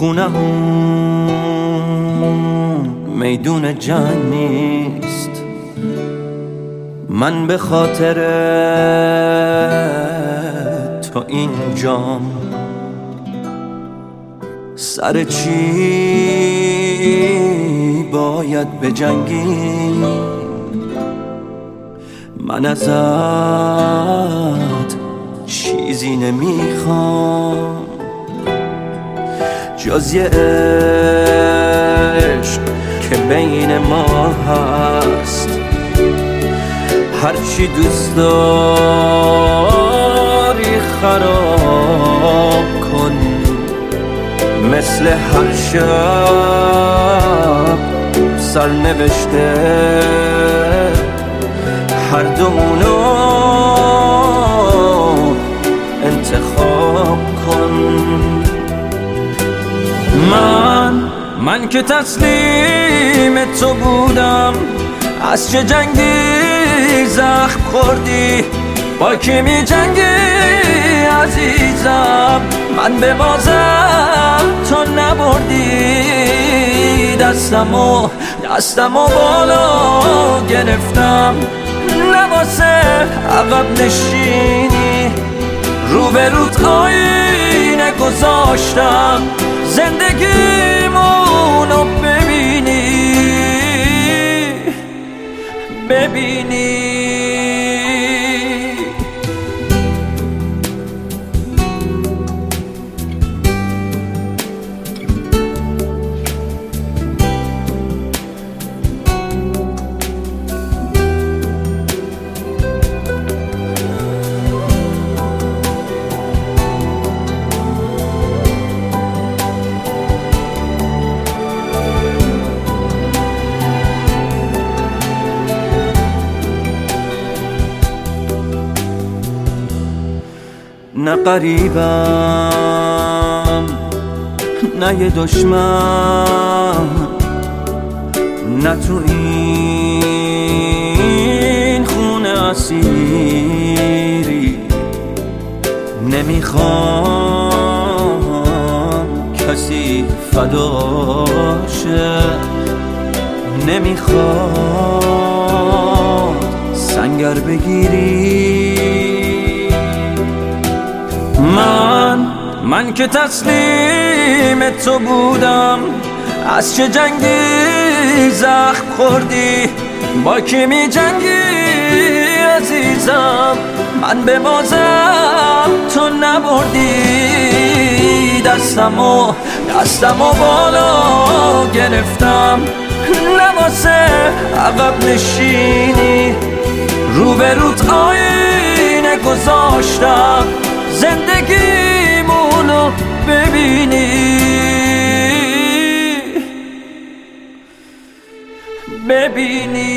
خونه‌مون میدون جنگ نیست. من به خاطر تو اینجام. سر چی باید بجنگی؟ من ازت چیزی نمیخوام جز یه عشق که بین ما هست. هرچی دوست داری خراب کن، مثل هر شب سرنوشته هر دومونو انتخاب کن. من که تسلیم تو بودم، از چه جنگی زخم خوردی؟ با کی می جنگی عزیزم؟ من به بازم تو نبردی. دستمو بالا گرفتم، نواسه عقب نشینی. روبروت آینه گذاشتم، زندگیمونو ببینی. نه قریبم نه یه دشمن، نه تو این خونه اسیری. نمیخوام کسی فداشه، نمیخوام سنگر بگیری. من که تسلیم تو بودم، از چه جنگی زخم خوردی؟ با کی می جنگی عزیزم؟ من به بازم تو نبردی. دستمو بالا گرفتم، نواسه عقب نشینی. روبروت آینه گذاشتم، زندگیمونو ببینی.